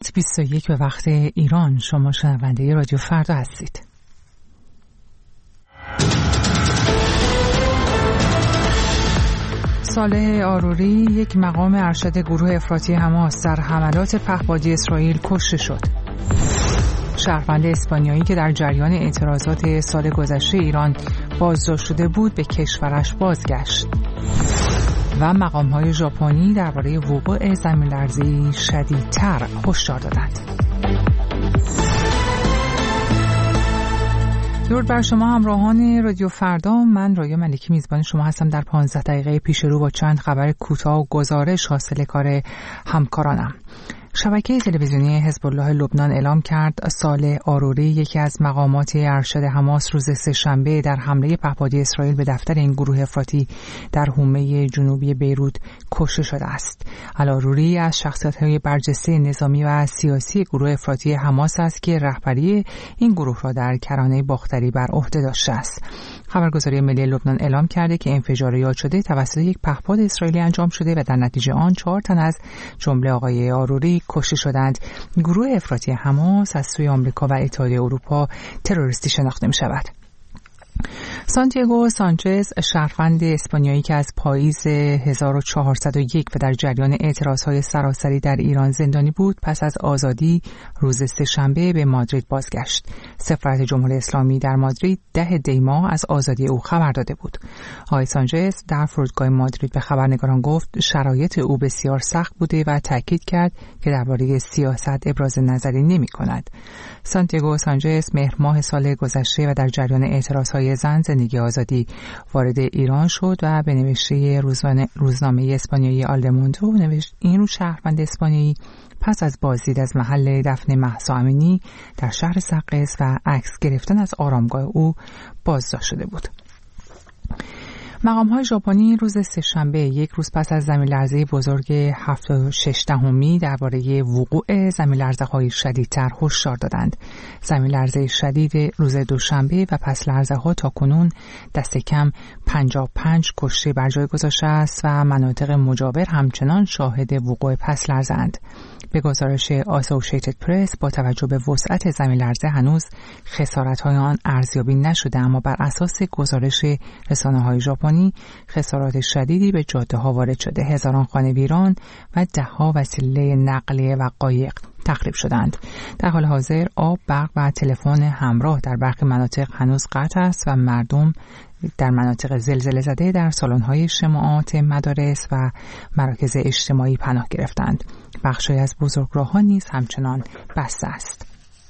7:21 به وقت ایران. شما شنونده رادیو فردا هستید. صالح آروری، یک مقام ارشد گروه افراطی حماس، در حملات پهپادی اسرائیل کشته شد. شهروند اسپانیایی که در جریان اعتراضات سال گذشته ایران بازداشت شده بود به کشورش بازگشت. و مقام‌های ژاپنی درباره وقوع زمین‌لرزه‌ای شدیدتر هشدار دادند. درود بر شما همراهان رادیو فردا. من ریا ملکی میزبان شما هستم. در 15 دقیقه پیش رو با چند خبر کوتاه و گزارش حاصل کار همکارانم. شبکه تلویزیونی حزب الله لبنان اعلام کرد صالح آروری، یکی از مقامات ارشد حماس، روز سه‌شنبه در حمله پهپادی اسرائیل به دفتر این گروه افراطی در حومه جنوبی بیروت کشته شده است. آروری از شخصیت‌های برجسته نظامی و سیاسی گروه افراطی حماس است که رهبری این گروه را در کرانه باختری بر عهده داشته است. خبرگزاری ملی لبنان اعلام کرده که انفجار یاد شده توسط یک پهپاد اسرائیلی انجام شده و در نتیجه آن 4 تن از جمله آقای آروری کشته شدند. گروه افراطی حماس از سوی آمریکا و اتحادیه اروپا تروریستی شناخته می شود. سانتیاگو سانچز، شهروند اسپانیایی که از پاییز 1401 و در جریان اعتراضهای سراسری در ایران زندانی بود، پس از آزادی روز سه‌شنبه به مادرید بازگشت. سفارت جمهوری اسلامی در مادرید 10 دی ماه از آزادی او خبر داده بود. آقای سانچز در فرودگاه مادرید به خبرنگاران گفت شرایط او بسیار سخت بوده و تاکید کرد که درباره سیاست ابراز نظری نمی‌کند. سانتیاگو سانچز مهر ماه سال گذشته و در جریان اعتراضهای زن زندگی آزادی وارد ایران شد و به نوشته روزنامه اسپانیایی آلدموندو نوشت این شهروند اسپانیایی پس از بازدید از محل دفن مهسا امینی در شهر سقز و عکس گرفتن از آرامگاه او بازداشت شده بود. مقام‌های ژاپنی روز سه‌شنبه، یک روز پس از زمین‌لرزه بزرگ 7.6 درباره وقوع زمین‌لرزه‌های شدیدتر هشدار دادند. زمین‌لرزه شدید روز دوشنبه و پس لرزه‌ها تاکنون دست کم 55 کشته بر جای گذاشته است و مناطق مجاور همچنان شاهد وقوع پس لرزه‌اند. به گزارش آسوشیتد پرس، با توجه به وسعت زمین‌لرزه هنوز خسارت‌های آن ارزیابی نشده، اما بر اساس گزارش رسانه‌های ژاپنی خسارات شدیدی به جاده‌ها وارد شده. هزاران خانه ویران و ده‌ها وسیله نقلیه و قایق تخریب شدند. در حال حاضر آب، برق و تلفن همراه در برخی مناطق هنوز قطع است و مردم در مناطق زلزله زده در سالن‌های اجتماعات، مدارس و مراکز اجتماعی پناه گرفتند. بخشی از بزرگراه‌ها نیز همچنان بسته است.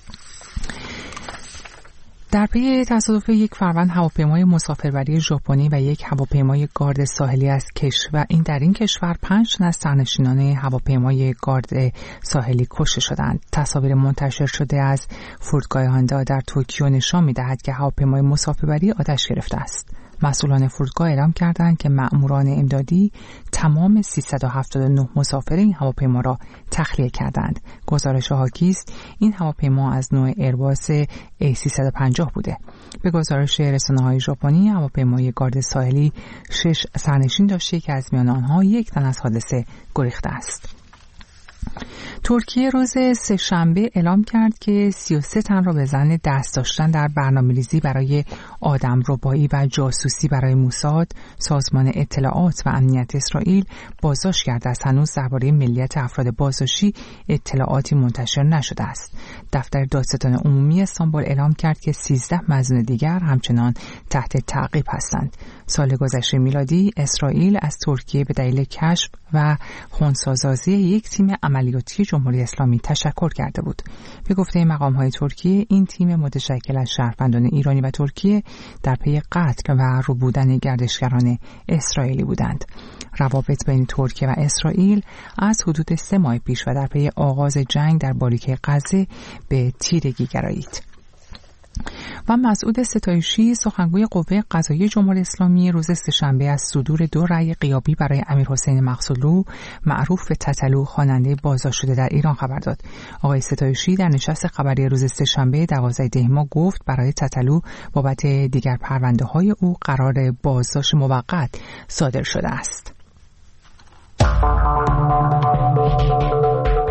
در پی تصادف یک فروند هواپیمای مسافربری ژاپنی و یک هواپیمای گارد ساحلی از در این کشور 5 تن از سرنشینان هواپیمای گارد ساحلی کشته شدند. تصاویر منتشر شده از فرودگاه هاندا در توکیو نشان می‌دهد که هواپیمای مسافربری آتش گرفته است. مسئولان فرودگاه اعلام کردند که مأموران امدادی تمام 379 مسافر این هواپیما را تخلیه کردند. گزارش حاکی است این هواپیما از نوع ایرباس A350 بوده. به گزارش رسانه‌های ژاپنی، هواپیمای گارد ساحلی 6 سرنشین داشته که از میان آنها 1 تن از حادثه گریخته است. ترکیه روز سه‌شنبه اعلام کرد که 33 تن را به ظن دست داشتن در برنامه‌ریزی برای آدمربایی و جاسوسی برای موساد، سازمان اطلاعات و امنیت اسرائیل بازداشت کرده است. هنوز درباره ملیت افراد بازداشتی اطلاعاتی منتشر نشده است. دفتر دادستان عمومی استانبول اعلام کرد که 13 مظنون دیگر همچنان تحت تعقیب هستند. سال گذشته میلادی اسرائیل از ترکیه به دلیل کشف و خنثی‌سازی یک تیم عملیاتی جمهوری اسلامی تشکر کرده بود. به گفته مقام‌های ترکیه، این تیم متشکل از شهروندان ایرانی و ترکیه در پی قتل و ربودن گردشگران اسرائیلی بودند. روابط بین ترکیه و اسرائیل از حدود 3 ماه پیش و در پی آغاز جنگ در باریکه غزه به تیرگی گرایید. و مسعود ستایشی، سخنگوی قوه قضاییه جمهوری اسلامی، روز سه‌شنبه از صدور 2 رأی غیابی برای امیرحسین مقصودلو معروف به تتلو، خواننده بازداشت شده در ایران خبر داد. آقای ستایشی در نشست خبری روز سه‌شنبه 12 دی ماه گفت برای تتلو بابت دیگر پرونده‌های او قرار بازداشت موقت صادر شده است.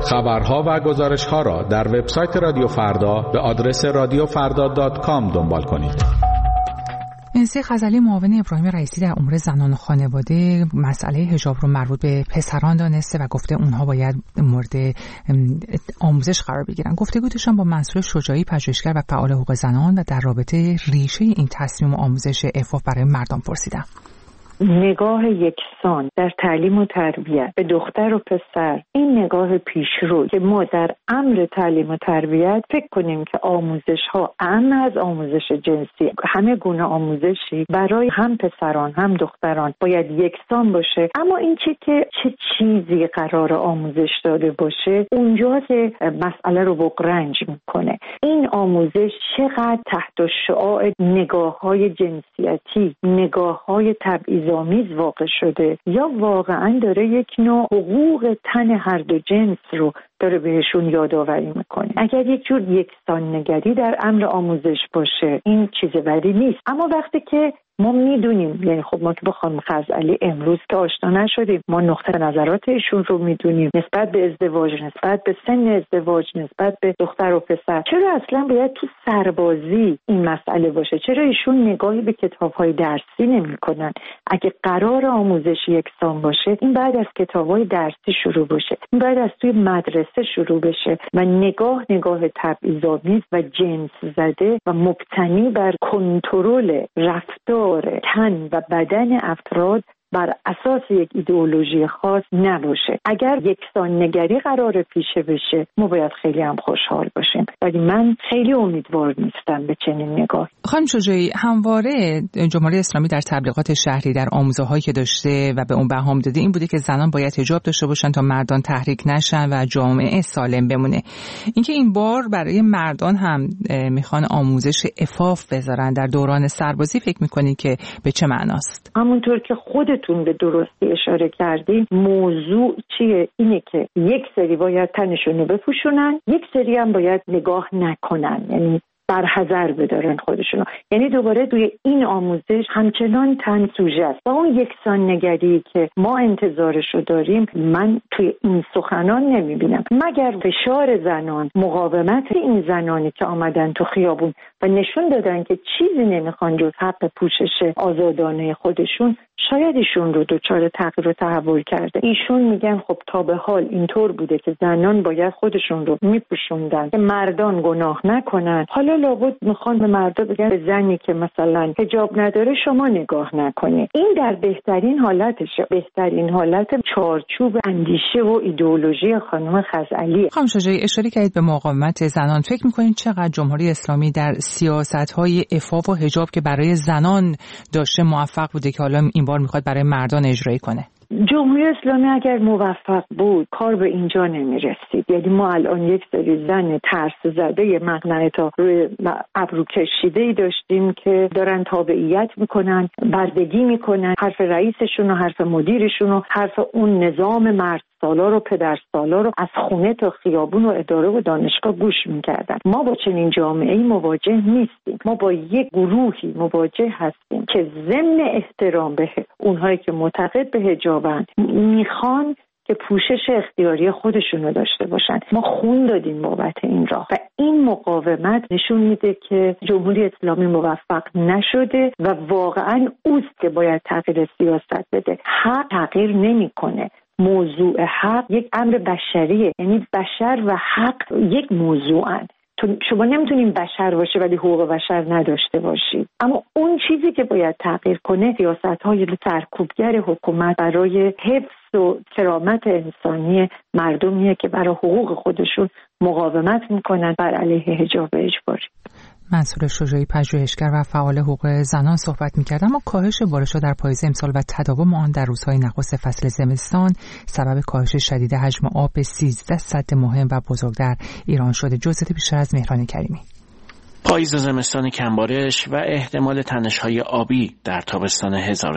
خبرها و گزارش‌ها را در وبسایت رادیو فردا به آدرس radiofarda.com دنبال کنید. انسی خزعلی معاون ابراهیم رئیسی در امور زنان و خانواده مسئله حجاب رو مربوط به پسران دانسته و گفته اونها باید مورد آموزش قرار بگیرن. گفتگوشان با منصور شجاعی پژوهشگر و فعال حقوق زنان و در رابطه ریشه این تصمیم و آموزش عفاف برای مردان پرسیدم. نگاه یکسان در تعلیم و تربیت به دختر و پسر، این نگاه پیشرو که ما در امر تعلیم و تربیت فکر کنیم که آموزش ها اهم از آموزش جنسی، همه گونه آموزشی برای هم پسران هم دختران باید یکسان باشه. اما این که چه چیزی قرار آموزش داده باشه اونجا که مسئله رو بغرنج میکنه. این آموزش چقدر تحت شعاع نگاه های جنسیتی، نگاه های تبعیض‌آمیز واقع شده یا واقعا داره یک نوع حقوق تن هر دو جنس رو داره بهشون یادآوری میکنه. اگر یک جور یکسان نگری در امر آموزش باشه این چیز بدی نیست. اما وقتی که ما میدونیم، یعنی خب ما که با خانم خزعلی امروز که آشنا نشدیم، ما نقطه نظرات ایشون رو میدونیم نسبت به ازدواج، نسبت به سن ازدواج، نسبت به دختر و پسر. چرا اصلا باید تو سربازی این مسئله باشه؟ چرا ایشون نگاهی به کتاب‌های درسی نمی‌کنن؟ اگه قرار آموزش یکسان باشه این بعد از کتاب‌های درسی شروع بشه، این بعد از توی مدرسه شروع بشه و نگاه تبعیض‌آمیز و جنس زده و مبتنی بر کنترل رفتار تن و بدن افراد بر اساس یک ایدئولوژی خاص نباشه. اگر یکسان نگری قرار پیشه بشه ما باید خیلی هم خوشحال باشیم، ولی من خیلی امیدوار نیستم به چنین نگاه. خانم شجاعی، همواره جمهوری اسلامی در تبلیغات شهری در آموزه‌هایی که داشته و به اون بهام داده این بوده که زنان باید حجاب داشته باشن تا مردان تحریک نشن و جامعه سالم بمونه. اینکه این بار برای مردان هم میخوان آموزش عفاف بذارن در دوران سربازی، فکر میکنید که به چه معناست؟ همونطور که خودتون به درستی اشاره کردین، موضوع چیه؟ اینه که یک سری باید تنشون رو بپوشونن، یک سری هم باید نگاه نکنن، یعنی برحذر بدارن خودشونو. یعنی دوباره توی این آموزش همچنان تن سوژه است و اون یکسان نگری که ما انتظارشو داریم من توی این سخنان نمیبینم، مگر فشار زنان، مقاومت این زنانی که آمدن تو خیابون و نشون دادن که چیزی نمیخوان جز حق پوشش آزادانه خودشون، شاید ایشون رو دچار تغییر و تحول کرده. ایشون میگن خب تا به حال اینطور بوده که زنان باید خودشون رو میپوشوندن که مردان گناه نکنن، حالا لابد میخوان به مردا بگن به زنی که مثلا حجاب نداره شما نگاه نکنید. این در بهترین حالتشه، بهترین حالت چارچوب اندیشه و ایدئولوژی خانم خزعلی. خانم شجاعی، اشاره کردید به مقاومت زنان. فکر میکنید چقدر جمهوری اسلامی در سیاست‌های عفاف و حجاب که برای زنان داشته موفق بوده که حالا این بار میخواد برای مردان اجرایی کنه؟ جمهوری اسلامی اگر موفق بود کار به اینجا نمی رسید. یعنی ما الان یک سری زن ترس زده مقنعه تا روی ابرو کشیده‌ای داشتیم که دارن تابعیت میکنن، بردگی میکنن، حرف رئیسشون و حرف مدیرشون و حرف اون نظام مرد سالار و پدر سالار رو از خونه تا خیابون و اداره و دانشگاه گوش میکردن. ما با چنین جامعه‌ای مواجه نیستیم. ما با یک گروهی مواجه هستیم که ضمن احترام به اونهایی که معتقد به حجابن میخوان که پوشش اختیاری خودشونو داشته باشن. ما خون دادیم بابت این راه و این مقاومت نشون میده که جمهوری اسلامی موفق نشده و واقعا اوست که باید تغییر سیاست بده. حق تغییر نمیکنه. موضوع حق یک امر بشریه، یعنی بشر و حق یک موضوعن. شما نمیتونین بشر باشه ولی حقوق بشر نداشته باشید. اما اون چیزی که باید تغییر کنه سیاست‌های سرکوبگر حکومت برای حفظ و کرامت انسانی مردمیه که برای حقوق خودشون مقاومت میکنن بر علیه حجاب اجباری. منصور شجاعی پژوهشگر و فعال حقوق زنان صحبت می‌کرد. اما کاهش بارش‌ها در پاییز امسال و تداوم آن در روزهای نخست فصل زمستان سبب کاهش شدید حجم آب 13 سد مهم و بزرگ در ایران شده. جزئیات بیشتر از مهران کریمی. پاییز و زمستان کمبارش و احتمال تنش‌های آبی در تابستان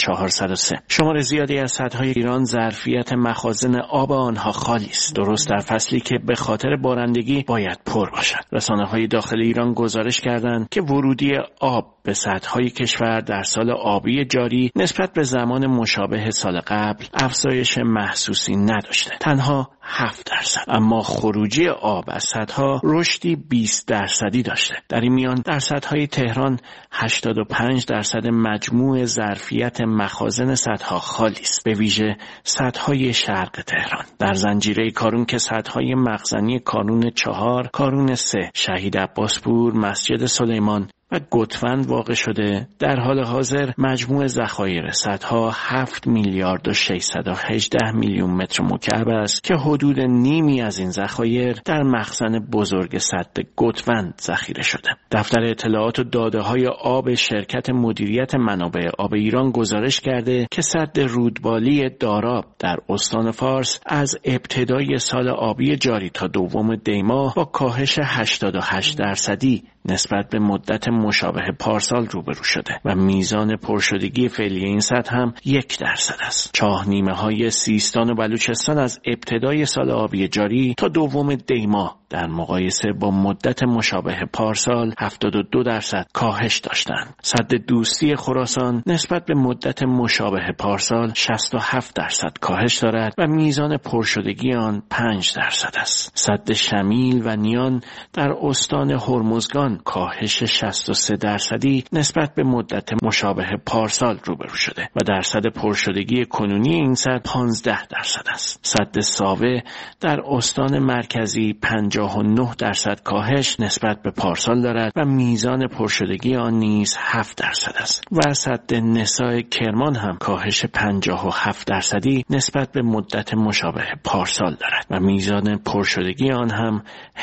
1403. شمار زیادی از سدهای ایران ظرفیت مخازن آب آنها خالی است، درست در فصلی که به خاطر بارندگی باید پر باشد. رسانه‌های داخل ایران گزارش کردند که ورودی آب به سدهای کشور در سال آبی جاری نسبت به زمان مشابه سال قبل افزایش محسوسی نداشته. تنها 7%. اما خروجی آب از سدها رشدی 20% داشته. در این میان در سدهای تهران 85% مجموع ظرفیت مخازن سدها خالی است، به ویژه سدهای شرق تهران. در زنجیره کارون که سدهای مخزنی کارون 4، کارون 3، شهید عباسپور، مسجد سلیمان و گوتفند واقع شده، در حال حاضر مجموع ذخایر سدها 7 میلیارد و 618 میلیون متر مکعب است که حدود نیمی از این ذخایر در مخزن بزرگ سد گوتفند ذخیره شده. دفتر اطلاعات و داده‌های آب شرکت مدیریت منابع آب ایران گزارش کرده که سد رودبالی داراب در استان فارس از ابتدای سال آبی جاری تا دوم دی‌ماه با کاهش 88% نسبت به مدت مشابه پارسال روبرو شده و میزان پرشدگی فعلی این سد هم 1% است. چاهنیمه‌های سیستان و بلوچستان از ابتدای سال آبی جاری تا دوم دی‌ماه در مقایسه با مدت مشابه پارسال 72% کاهش داشتند. سد دوستی خراسان نسبت به مدت مشابه پارسال 67% کاهش دارد و میزان پرشدگی آن 5% است. سد شمیل و نیان در استان هرمزگان کاهش 63% نسبت به مدت مشابه پارسال روبرو شده و درصد پرشدگی کنونی این سد 15% است. سد ساوه در استان مرکزی 59% کاهش نسبت به پارسال دارد و میزان پرشدگی آن نیز 7% است و سد نسای کرمان هم کاهش 57% نسبت به مدت مشابه پارسال دارد و میزان پرشدگی آن هم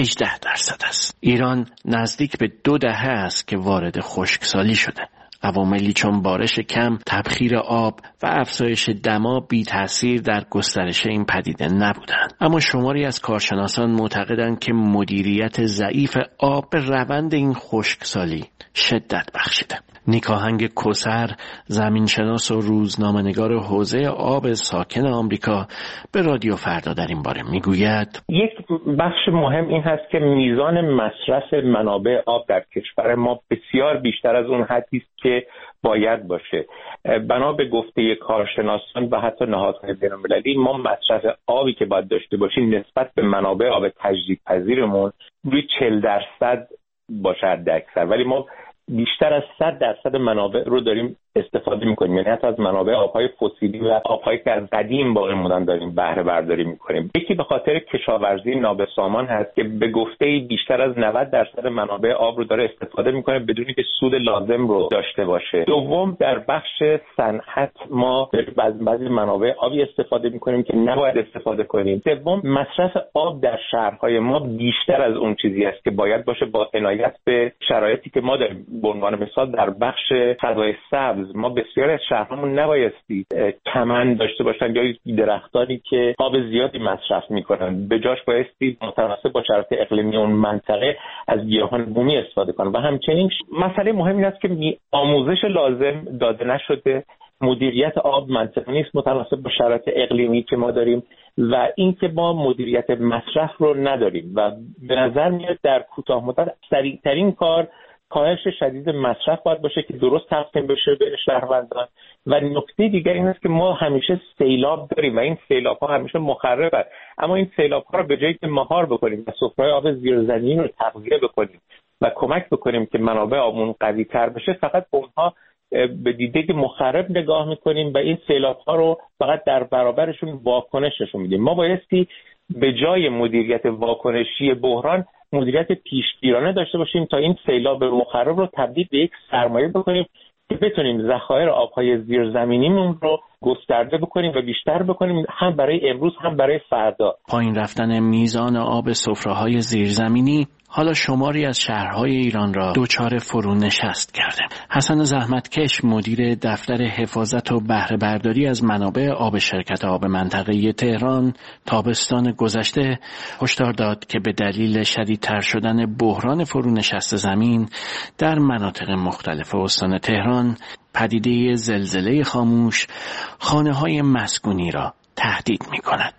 18% است. ایران نزدیک به 2 دهه است که وارد خشکسالی شده. عواملی چون بارش کم، تبخیر آب و افزایش دما بی تأثیر در گسترش این پدیده نبودند. اما شماری از کارشناسان معتقدند که مدیریت ضعیف آب به روند این خشکسالی شدت بخشیده. نیکاهنگ کوثر، زمینشناس و روزنامه‌نگار حوزه آب ساکن آمریکا، به رادیو فردا در این باره میگوید: یک بخش مهم این هست که میزان مصرف منابع آب در کشور ما بسیار بیشتر از اون حدی است که باید باشه. بنا به گفته کارشناسان و حتی نهادهای بین‌المللی، ما مصرف آبی که باید داشته باشیم نسبت به منابع آب تجدیدپذیرمون روی 40% باشه حداکثر، ولی ما بیشتر از 100% منابع رو داریم استفاده میکنیم، یعنی حتی از منابع آبهای فسیلی و آبهایی که از قدیم باقی موندن داریم بهره برداری میکنیم. یکی به خاطر کشاورزی نابسامان هست که به گفته بیشتر از 90% منابع آب رو داره استفاده میکنه بدون که سود لازم رو داشته باشه. دوم، در بخش صنعت ما بعضی منابع آبی استفاده میکنیم که نباید استفاده کنیم. سوم، مصرف آب در شهرهای ما بیشتر از اون چیزی است که باید باشه، با عنایت به شرایطی که ما داریم. به عنوان مثال در بخش فضای سبز ما بسیاری از شهرهامون نبایستی چمن داشته باشن یا درختانی که آب زیادی مصرف میکنن، به جاش بایستی متناسب با شرایط اقلیمی اون منطقه از گیاهان بومی استفاده کنن. و همچنین مسئله مهم این است که آموزش لازم داده نشده، مدیریت آب منطقی نیست متناسب با شرایط اقلیمی که ما داریم و اینکه ما مدیریت مصرف رو نداریم و به نظر میاد در کوتاه مدت سریعترین کار کاهش شدید مصرف باید باشه که درست تقسیم بشه به شهروندان. و نکته دیگر این است که ما همیشه سیلاب داریم و این سیلاب ها همیشه مخربن، اما این سیلاب ها رو به جایی که مهار بکنیم و سفره آب زیرزمینی رو تغذیه بکنیم و کمک بکنیم که منابع آبمون قوی تر بشه، فقط اونها به دیده مخرب نگاه میکنیم و این سیلاب ها رو فقط در برابرشون واکنش نشون میدیم. ما بایستی به جای مدیریت واکنشی بحران مدیریت پیشگیرانه داشته باشیم تا این سیلاب مخرب رو تبدیل به یک سرمایه بکنیم که بتونیم ذخایر آبهای زیرزمینیمون رو گسترده بکنیم و بیشتر بکنیم، هم برای امروز هم برای فردا. پایین رفتن میزان آب سفره‌های زیرزمینی حالا شماری از شهرهای ایران را دچار فرونشست کرده. حسن زحمتکش، مدیر دفتر حفاظت و بهره برداری از منابع آب شرکت آب منطقه تهران، تابستان گذشته هشدار داد که به دلیل شدیدتر شدن بحران فرونشست زمین در مناطق مختلف استان تهران، پدیده زلزله خاموش خانه‌های مسکونی را تهدید می‌کند.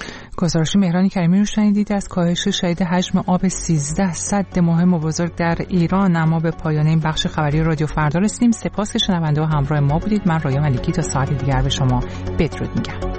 گزارش مهران کریمی رو شنیدید از کاهش شدید حجم آب 13 سد مهم و بزرگ در ایران. اما به پایان این بخش خبری رادیو فردا رسیدیم. سپاس که شنونده و همراه ما بودید. من ریا ملیکی تا ساعت دیگر به شما بدرود میگم.